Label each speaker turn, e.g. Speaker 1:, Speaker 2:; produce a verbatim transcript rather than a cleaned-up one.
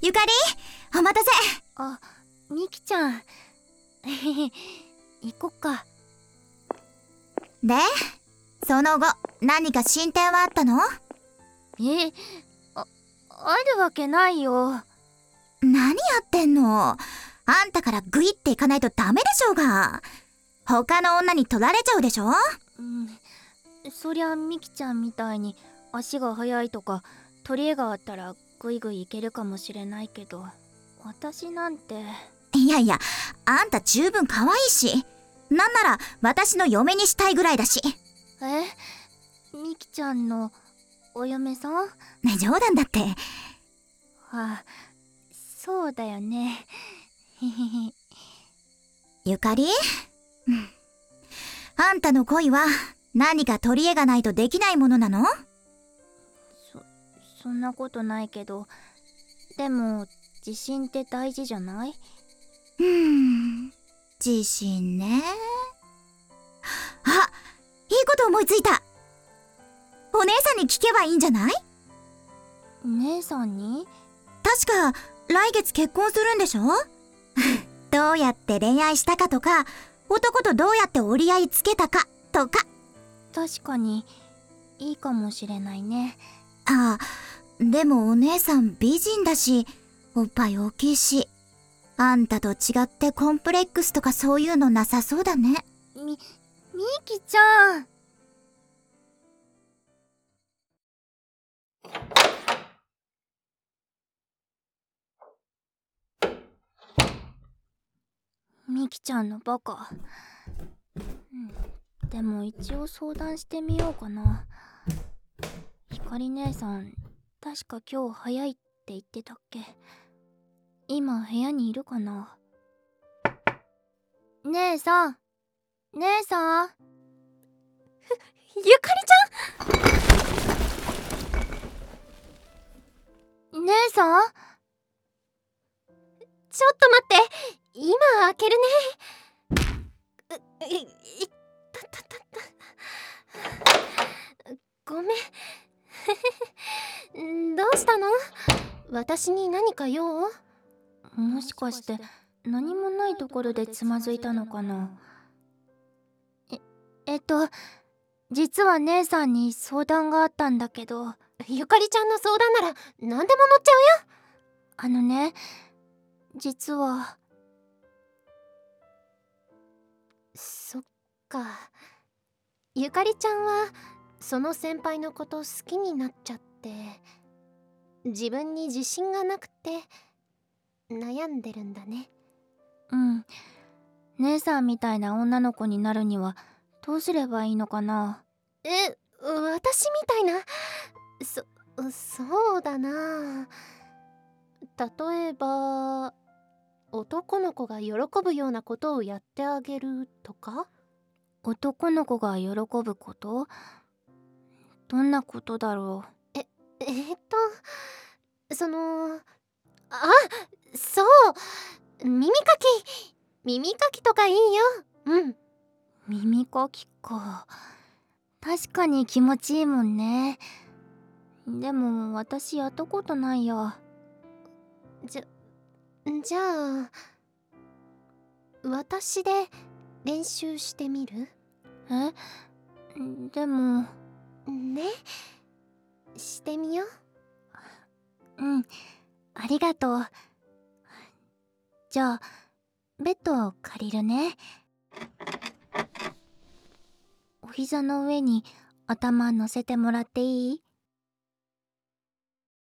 Speaker 1: ゆかり、お待たせ。
Speaker 2: あ、みきちゃん行こっか。
Speaker 1: で、その後何か進展はあったの？
Speaker 2: え、あ、あるわけないよ。
Speaker 1: 何やってんの？あんたからグイっていかないとダメでしょうが。他の女に取られちゃうでしょ？
Speaker 2: うん、そりゃみきちゃんみたいに足が速いとか取り柄があったらグイグイいけるかもしれないけど、私なんて。
Speaker 1: いやいや、あんた十分可愛いし、なんなら私の嫁にしたいぐらいだし。
Speaker 2: え、みきちゃんのお嫁さん？
Speaker 1: ね、冗談だって。
Speaker 2: あ、そうだよね。
Speaker 1: ゆかり、うん、あんたの恋は何か取り柄がないとできないものなの？
Speaker 2: そ、そんなことないけど、でも自信って大事じゃない？
Speaker 1: うーん、自信ね。あ、いいこと思いついた。お姉さんに聞けばいいんじゃない？
Speaker 2: 姉さんに？
Speaker 1: 確か来月結婚するんでしょ？どうやって恋愛したかとか、男とどうやって折り合いつけたかとか。
Speaker 2: 確かにいいかもしれないね。
Speaker 1: ああ、でもお姉さん美人だし、おっぱい大きいし、あんたと違ってコンプレックスとかそういうのなさそうだね。
Speaker 2: み、みきちゃん。みきちゃんのバカ。うん、でも一応相談してみようかな。ひかり姉さん、確か今日早いって言ってたっけ？今部屋にいるかな？姉さん、姉さん。ゆかりちゃん。姉さん、ちょっと待って、今開けるね。う、い、いたたたた。ごめん。どうしたの？私に何か用？もしかして何もないところでつまずいたのかな。え、えっと実は姉さんに相談があったんだけど。ゆかりちゃんの相談なら何でも乗っちゃうよ。あのね、実は。そっか。ゆかりちゃんはその先輩のこと好きになっちゃって、自分に自信がなくて悩んでるんだね。うん。姉さんみたいな女の子になるにはどうすればいいのかな？え、私みたいな？そ、そうだな。例えば男の子が喜ぶようなことをやってあげるとか？男の子が喜ぶこと？どんなことだろう？え、えっとその、あ、そう、耳かき耳かきとかいいよ。うん。耳かきか。確かに気持ちいいもんね。でも私やったことないや。じゃ、じゃあ私で練習してみる？え？でもね、してみよう。うん、ありがとう。じゃあベッドを借りるね。お膝の上に頭乗せてもらっていい？